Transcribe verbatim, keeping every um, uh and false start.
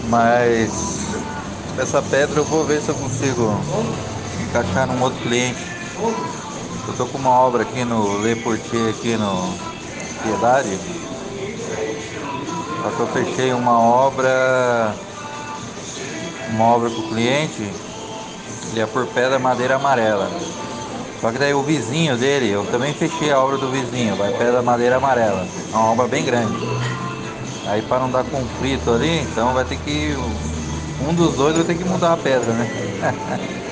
Mas essa pedra eu vou ver se eu consigo encaixar num outro cliente. Eu tô com uma obra aqui no Le Portier, aqui no Piedade. Só que eu fechei uma obra, uma obra com o cliente, ele é por pedra madeira amarela. Só que daí o vizinho dele, eu também fechei a obra do vizinho, vai pedra madeira amarela. É uma obra bem grande. Aí para não dar conflito ali, então vai ter que um dos dois vai ter que mudar a pedra, né?